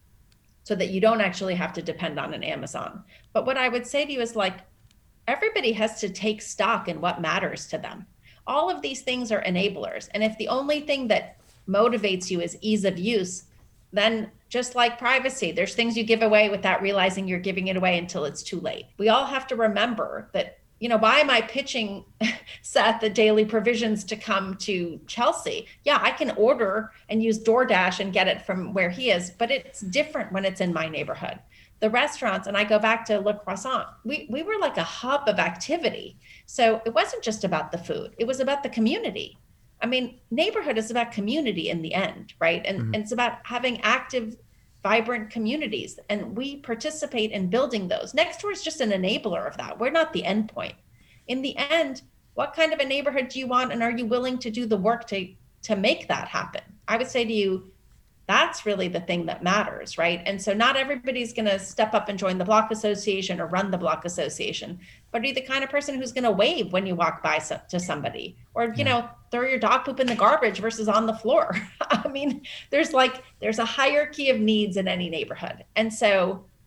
so that you don't actually have to depend on an Amazon. But what I would say to you is, like, everybody has to take stock in what matters to them. All of these things are enablers. And if the only thing that motivates you is ease of use, then just like privacy, there's things you give away without realizing you're giving it away until it's too late. We all have to remember that, you know, why am I pitching Seth the daily provisions to come to Chelsea? Yeah, I can order and use DoorDash and get it from where he is, but it's different when it's in my neighborhood. The restaurants, and I go back to Le Croissant, we, we were like a hub of activity. So it wasn't just about the food, it was about the community. I mean, neighborhood is about community in the end, right? And, mm-hmm. and it's about having active, vibrant communities, and we participate in building those. Nextdoor is just an enabler of that. We're not the end point. In the end, what kind of a neighborhood do you want, and are you willing to do the work to to make that happen? I would say to you, that's really the thing that matters, right? And so not everybody's going to step up and join the block association or run the block association, but are you the kind of person who's going to wave when you walk by so, to somebody, or, you yeah. know, throw your dog poop in the garbage versus on the floor? I mean, there's like, there's a hierarchy of needs in any neighborhood. And so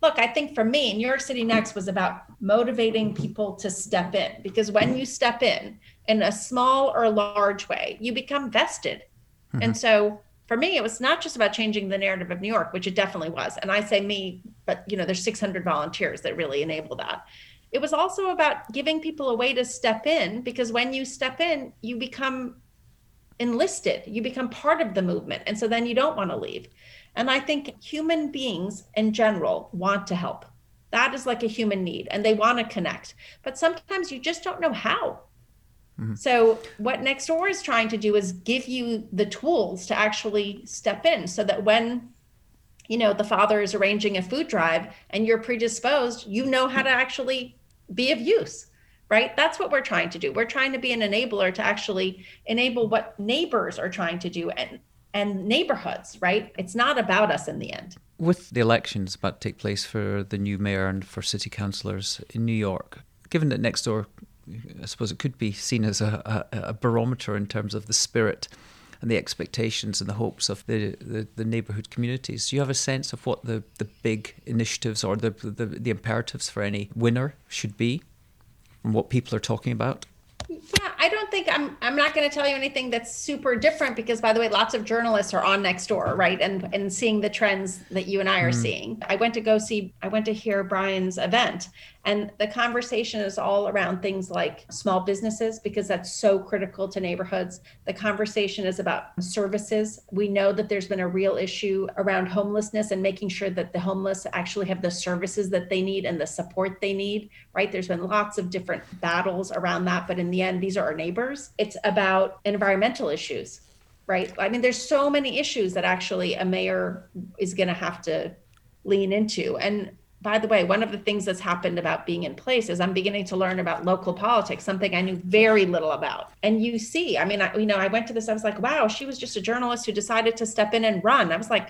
look, I think for me, New York City Next was about motivating people to step in, because when you step in in a small or large way, you become vested. Mm-hmm. And so for me, it was not just about changing the narrative of New York, which it definitely was. And I say me, but you know, there's six hundred volunteers that really enable that. It was also about giving people a way to step in, because when you step in, you become enlisted, you become part of the movement. And so then you don't want to leave. And I think human beings in general want to help. That is like a human need, and they want to connect. But sometimes you just don't know how. Mm-hmm. So what Nextdoor is trying to do is give you the tools to actually step in, so that when, you know, the father is arranging a food drive and you're predisposed, you know how to actually be of use, right? That's what we're trying to do. We're trying to be an enabler to actually enable what neighbors are trying to do, and and neighborhoods, right? It's not about us in the end. With the elections about to take place for the new mayor and for city councillors in New York, given that Nextdoor, I suppose it could be seen as a, a, a barometer in terms of the spirit and the expectations and the hopes of the, the, the neighbourhood communities, do you have a sense of what the, the big initiatives or the, the, the imperatives for any winner should be, from what people are talking about? Yeah, I don't think I'm I'm not going to tell you anything that's super different, because, by the way, lots of journalists are on Nextdoor, right? And and seeing the trends that you and I are mm. seeing. I went to go see, I went to hear Brian's event, and the conversation is all around things like small businesses, because that's so critical to neighborhoods. The conversation is about services. We know that there's been a real issue around homelessness and making sure that the homeless actually have the services that they need and the support they need, right? There's been lots of different battles around that, but in the end, these are our neighbors. It's about environmental issues, right? I mean, there's so many issues that actually a mayor is going to have to lean into. And by the way, one of the things that's happened about being in place is I'm beginning to learn about local politics, something I knew very little about. And you see, I mean, I, you know, I went to this, I was like, wow, she was just a journalist who decided to step in and run. I was like,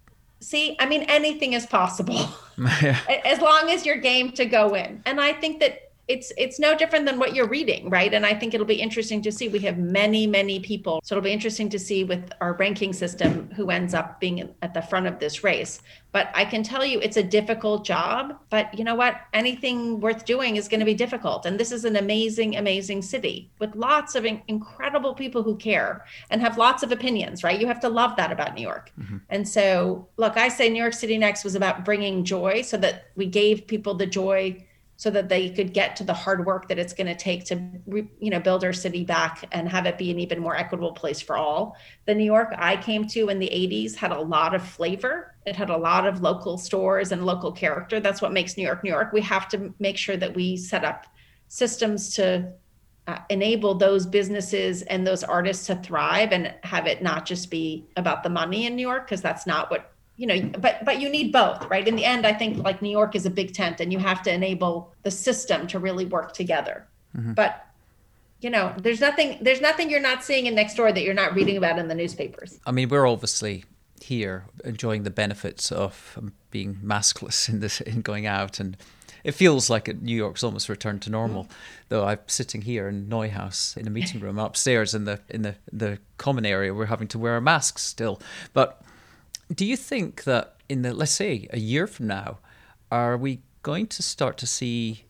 see, I mean, anything is possible yeah. as long as you're game to go in. And I think that It's it's no different than what you're reading, right? And I think it'll be interesting to see. We have many, many people. So it'll be interesting to see with our ranking system who ends up being at the front of this race. But I can tell you it's a difficult job. But you know what? Anything worth doing is going to be difficult. And this is an amazing, amazing city with lots of in- incredible people who care and have lots of opinions, right? You have to love that about New York. Mm-hmm. And so, look, I say New York City Next was about bringing joy, so that we gave people the joy so that they could get to the hard work that it's going to take to, you know, build our city back and have it be an even more equitable place for all. The New York I came to in the eighties had a lot of flavor. It had a lot of local stores and local character. That's what makes New York, New York. We have to make sure that we set up systems to uh, enable those businesses and those artists to thrive, and have it not just be about the money in New York, because that's not what, you know, but but you need both, right? In the end, I think like New York is a big tent, and you have to enable the system to really work together. Mm-hmm. But, you know, there's nothing there's nothing you're not seeing in Nextdoor that you're not reading about in the newspapers. I mean, we're obviously here enjoying the benefits of being maskless in this in going out, and it feels like New York's almost returned to normal. Mm-hmm. Though I'm sitting here in Neuhaus in a meeting room upstairs in the in the the common area, we're having to wear our masks still, but. Do you think that in the, let's say, a year from now, are we going to start to see,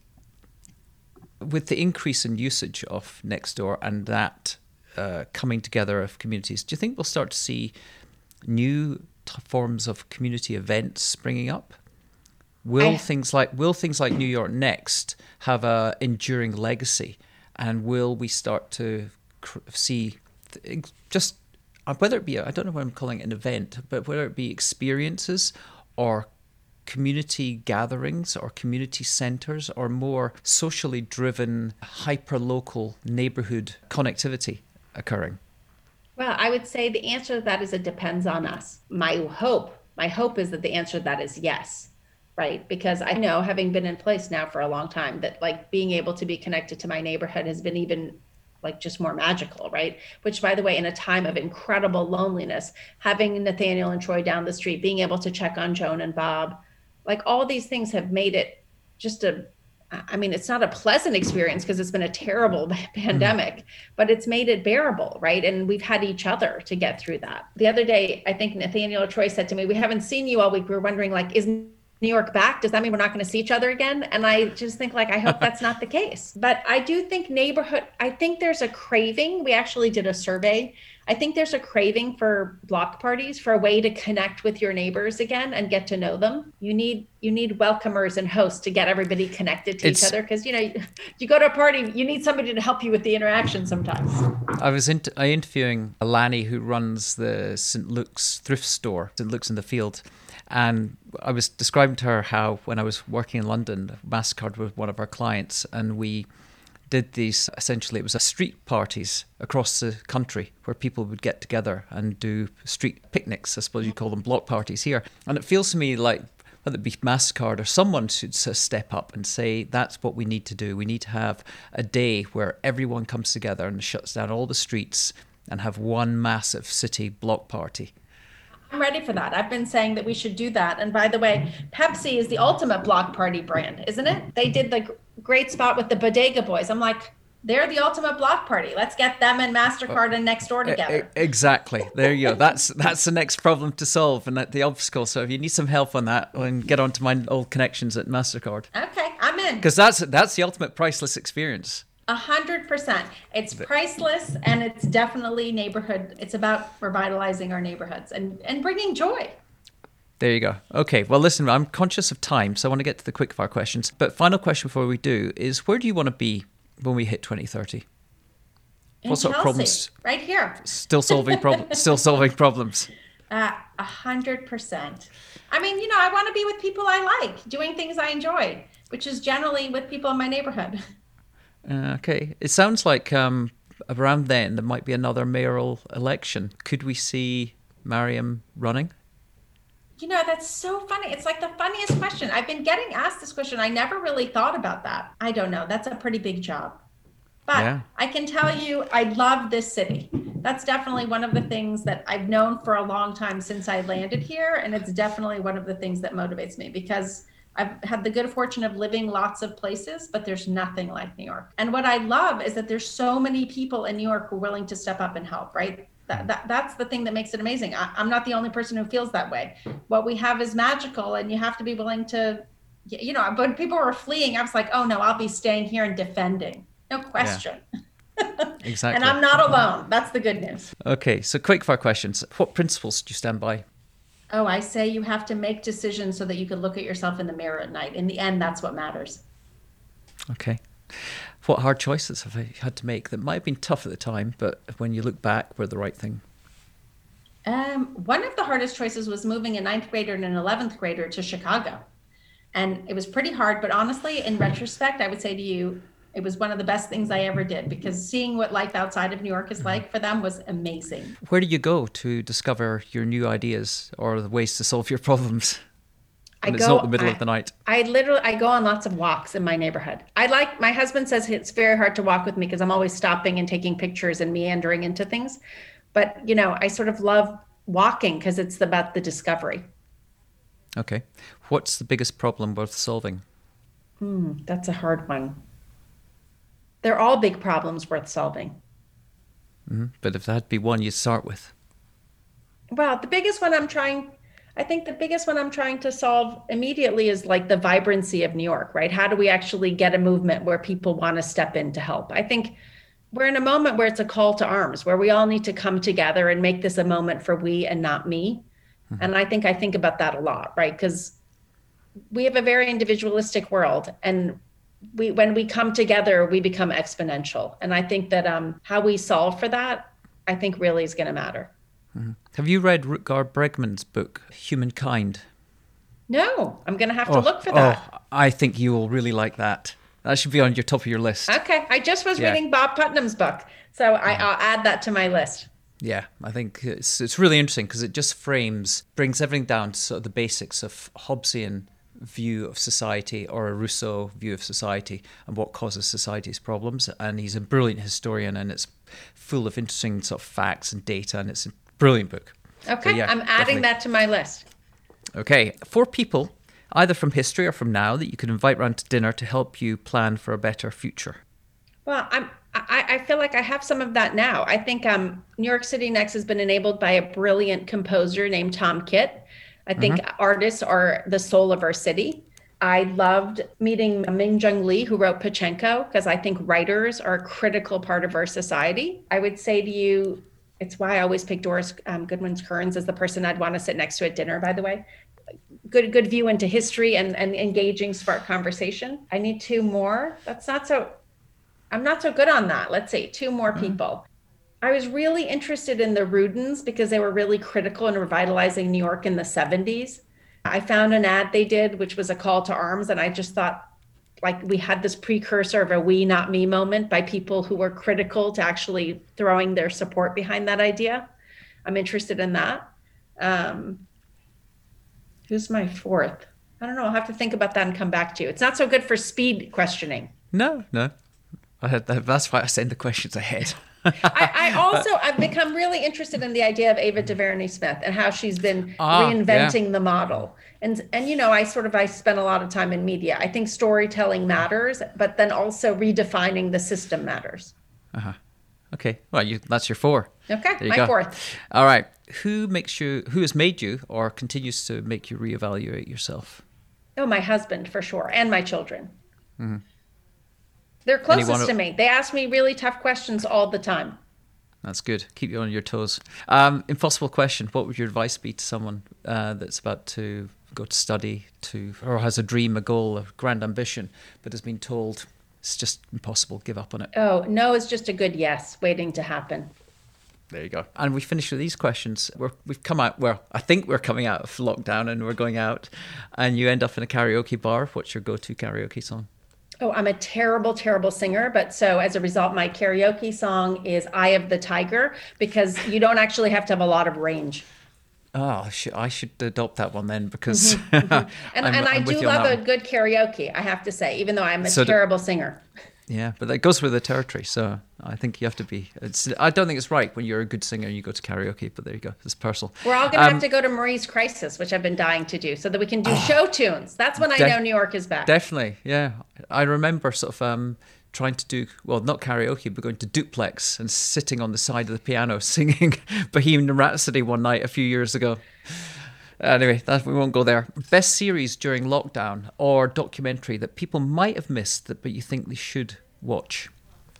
with the increase in usage of Nextdoor and that uh, coming together of communities, do you think we'll start to see new t- forms of community events springing up? Will I... things like will things like New York Next have a enduring legacy, and will we start to cr- see th- just whether it be, I don't know what I'm calling it an event, but whether it be experiences or community gatherings or community centres or more socially driven, hyper-local neighbourhood connectivity occurring? Well, I would say the answer to that is it depends on us. My hope, my hope is that the answer to that is yes, right? Because I know, having been in place now for a long time, that like being able to be connected to my neighborhood has been even like just more magical, right? Which, by the way, in a time of incredible loneliness, having Nathaniel and Troy down the street, being able to check on Joan and Bob, like all these things have made it just a, I mean, it's not a pleasant experience because it's been a terrible pandemic, mm. but it's made it bearable, right? And we've had each other to get through that. The other day, I think Nathaniel or Troy said to me, we haven't seen you all week. We were wondering, like, is New York back, does that mean we're not going to see each other again? And I just think like, I hope that's not the case. But I do think neighborhood, I think there's a craving. We actually did a survey. I think there's a craving for block parties, for a way to connect with your neighbors again and get to know them. You need you need welcomers and hosts to get everybody connected to it's, each other. Because, you know, you go to a party, you need somebody to help you with the interaction sometimes. I was inter- I interviewing Alani, who runs the Saint Luke's thrift store, Saint Luke's in the Field. And I was describing to her how when I was working in London, MasterCard was one of our clients, and we did these, essentially it was a street parties across the country where people would get together and do street picnics, I suppose you call them block parties here. And it feels to me like, whether it be MasterCard or someone should step up and say, that's what we need to do. We need to have a day where everyone comes together and shuts down all the streets and have one massive city block party. I'm ready for that. I've been saying that we should do that. And by the way, Pepsi is the ultimate block party brand, isn't it? They did the great spot with the Bodega Boys. I'm like, they're the ultimate block party. Let's get them and MasterCard and Nextdoor together. Exactly. There you go. That's that's the next problem to solve and the obstacle. So if you need some help on that, then get onto my old connections at MasterCard. Okay, I'm in. Because that's that's the ultimate priceless experience. A hundred percent. It's priceless, and it's definitely neighborhood. It's about revitalizing our neighborhoods and, and bringing joy. There you go. Okay. Well, listen, I'm conscious of time, so I want to get to the quickfire questions. But final question before we do is, where do you want to be when we hit twenty thirty? In what sort Chelsea, of problems? Right here. Still solving problems. Still solving problems. A hundred percent. I mean, you know, I want to be with people I like, doing things I enjoy, which is generally with people in my neighborhood. Uh, okay. It sounds like um, around then there might be another mayoral election. Could we see Mariam running? You know, that's so funny. It's like the funniest question. I've been getting asked this question. I never really thought about that. I don't know. That's a pretty big job. But yeah. I can tell you, I love this city. That's definitely one of the things that I've known for a long time since I landed here. And it's definitely one of the things that motivates me, because I've had the good fortune of living lots of places, but there's nothing like New York. And what I love is that there's so many people in New York who are willing to step up and help, right? That, that That's the thing that makes it amazing. I, I'm not the only person who feels that way. What we have is magical, and you have to be willing to, you know, when people were fleeing, I was like, oh no, I'll be staying here and defending. No question. Yeah. Exactly. And I'm not alone. That's the good news. Okay, so quickfire questions. What principles do you stand by? Oh, I say you have to make decisions so that you can look at yourself in the mirror at night. In the end, that's what matters. Okay. What hard choices have you had to make that might have been tough at the time, but when you look back, were the right thing? Um, one of the hardest choices was moving a ninth grader and an eleventh grader to Chicago. And it was pretty hard, but honestly, in retrospect, I would say to you, it was one of the best things I ever did, because seeing what life outside of New York is like for them was amazing. Where did you go to discover your new ideas or the ways to solve your problems? And I it's go, not the middle I, of the night. I literally, I go on lots of walks in my neighborhood. I like, my husband says it's very hard to walk with me because I'm always stopping and taking pictures and meandering into things. But, you know, I sort of love walking because it's about the discovery. Okay. What's the biggest problem worth solving? Hmm, that's a hard one. They're all big problems worth solving. Mm-hmm. But if there had to be one you'd start with? Well, the biggest one I'm trying, I think the biggest one I'm trying to solve immediately is like the vibrancy of New York, right? How do we actually get a movement where people want to step in to help? I think we're in a moment where it's a call to arms, where we all need to come together and make this a moment for we and not me. Mm-hmm. And I think I think about that a lot, right? Because we have a very individualistic world, and we when we come together, we become exponential. And I think that um, how we solve for that, I think really is going to matter. Mm-hmm. Have you read Rutger Bregman's book, Humankind? No, I'm going to have to oh, look for that. Oh, I think you will really like that. That should be on your top of your list. Okay. I just was yeah. reading Bob Putnam's book, so I, I'll add that to my list. Yeah, I think it's it's really interesting because it just frames, brings everything down to sort of the basics of Hobbesian view of society or a Rousseau view of society and what causes society's problems. And he's a brilliant historian, and it's full of interesting sort of facts and data, and it's a brilliant book. Okay, so yeah, I'm adding definitely. that to my list. Okay, four people, either from history or from now, that you could invite round to dinner to help you plan for a better future. Well, I'm, I, I feel like I have some of that now. I think um, New York City Next has been enabled by a brilliant composer named Tom Kitt. I think mm-hmm. artists are the soul of our city. I loved meeting Ming Jung Lee, who wrote Pachenko, because I think writers are a critical part of our society. I would say to you, it's why I always pick Doris um, Goodwin Kearns as the person I'd want to sit next to at dinner, by the way. Good good view into history and, and engaging, spark conversation. I need two more. That's not so, I'm not so good on that. Let's see, two more mm-hmm. people. I was really interested in the Rudins because they were really critical in revitalizing New York in the seventies. I found an ad they did, which was a call to arms. And I just thought like we had this precursor of a we, not me moment by people who were critical to actually throwing their support behind that idea. I'm interested in that. Um, who's my fourth? I don't know. I'll have to think about that and come back to you. It's not so good for speed questioning. No, no. I had, that's why I send the questions ahead. I, I also, I've become really interested in the idea of Ava DuVernay-Smith and how she's been ah, reinventing yeah. the model. And, and, you know, I sort of, I spent a lot of time in media. I think storytelling matters, but then also redefining the system matters. Uh-huh. Okay. Well, you, that's your four. Okay. There you my go. fourth. All right. Who makes you, who has made you or continues to make you reevaluate yourself? Oh, my husband for sure. And my children. Mm-hmm. They're closest Anyone... to me. They ask me really tough questions all the time. That's good. Keep you on your toes. Um, impossible question. What would your advice be to someone uh, that's about to go to study to, or has a dream, a goal, a grand ambition, but has been told it's just impossible, give up on it? Oh, no is just a good yes, waiting to happen. There you go. And we finish with these questions. We're, we've come out, well, I think we're coming out of lockdown and we're going out and you end up in a karaoke bar. What's your go-to karaoke song? Oh, I'm a terrible, terrible singer. But so as a result, my karaoke song is Eye of the Tiger, because you don't actually have to have a lot of range. Oh, I should, I should adopt that one then, because mm-hmm, mm-hmm. and, and I do love a good karaoke, I have to say, even though I'm a so terrible do, singer. Yeah, but that goes with the territory. So I think you have to be, it's, I don't think it's right when you're a good singer and you go to karaoke, but there you go. It's personal. We're all going to um, have to go to Marie's Crisis, which I've been dying to do, so that we can do oh, show tunes. That's when I def- know New York is back. Definitely, yeah. I remember sort of um, trying to do, well, not karaoke, but going to Duplex and sitting on the side of the piano singing Bohemian Rhapsody one night a few years ago. Anyway, that, we won't go there. Best series during lockdown or documentary that people might have missed, that but you think they should watch?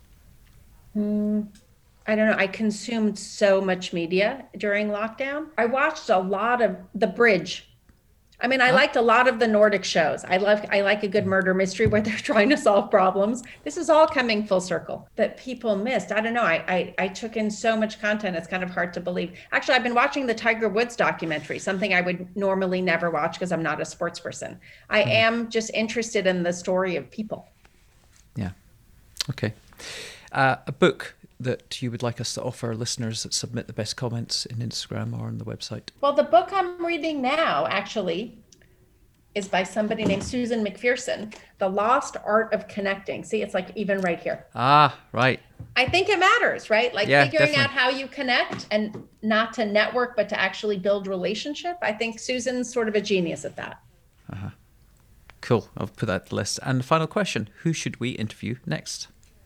Mm, I don't know. I consumed so much media during lockdown. I watched a lot of The Bridge. I mean, I oh. liked a lot of the Nordic shows. I love, I like a good murder mystery where they're trying to solve problems. This is all coming full circle that people missed. I don't know. I, I, I took in so much content. It's kind of hard to believe. Actually, I've been watching the Tiger Woods documentary, something I would normally never watch because I'm not a sports person. I mm. am just interested in the story of people. Yeah. Okay. Uh, a book that you would like us to offer listeners that submit the best comments in Instagram or on the website? Well, the book I'm reading now, actually, is by somebody named Susan McPherson, The Lost Art of Connecting. See, it's like even right here. Ah, right. I think it matters, right? Like yeah, figuring definitely. out how you connect and not to network, but to actually build relationship. I think Susan's sort of a genius at that. Uh-huh. Cool. I'll put that on the list. And the final question, who should we interview next?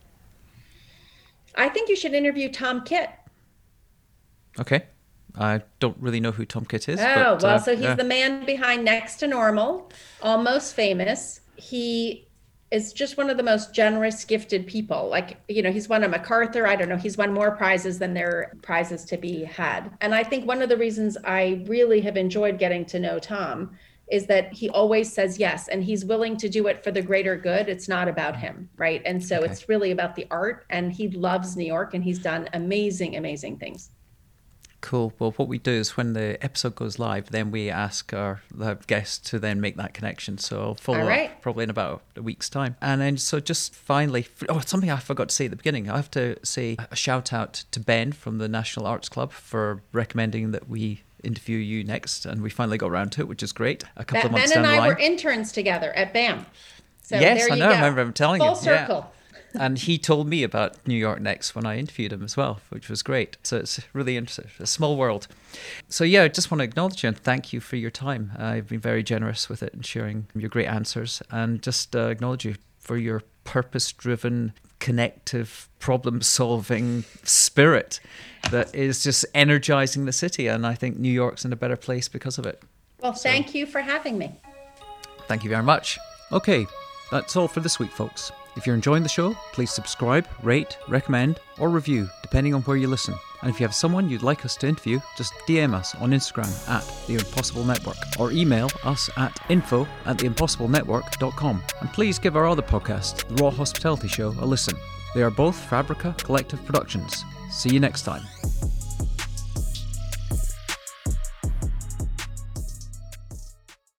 I think you should interview Tom Kitt. Okay. I don't really know who Tom Kitt is. Oh, but, well, uh, so he's yeah. the man behind Next to Normal, Almost Famous. He is just one of the most generous, gifted people. Like, you know, he's won a MacArthur. I don't know. He's won more prizes than there are prizes to be had. And I think one of the reasons I really have enjoyed getting to know Tom is that he always says yes, and he's willing to do it for the greater good. It's not about him, right? And so okay. it's really about the art, and he loves New York, and he's done amazing, amazing things. Cool. Well, what we do is when the episode goes live, then we ask our the guests to then make that connection. So I'll follow right. up probably in about a week's time. And then so just finally, oh, something I forgot to say at the beginning. I have to say a shout out to Ben from the National Arts Club for recommending that we interview you next, and we finally got around to it, which is great. A couple that, of months Ben down and the I line. were interns together at B A M. So yes, there I you know. Go. I remember him telling Full you. Full circle. Yeah. And he told me about New York Next when I interviewed him as well, which was great. So it's really interesting. A small world. So yeah, I just want to acknowledge you and thank you for your time. Uh, you've been very generous with it and sharing your great answers, and just uh, acknowledge you for your purpose-driven, connective, problem-solving spirit that is just energizing the city. And I think New York's in a better place because of it. Well, So- thank you for having me. Thank you very much. Okay, that's all for this week, folks. If you're enjoying the show, please subscribe, rate, recommend, or review, depending on where you listen. And if you have someone you'd like us to interview, just D M us on Instagram at The Impossible Network, or email us at info at theimpossiblenetwork.com. And please give our other podcast, The Raw Hospitality Show, a listen. They are both Fabrica Collective Productions. See you next time.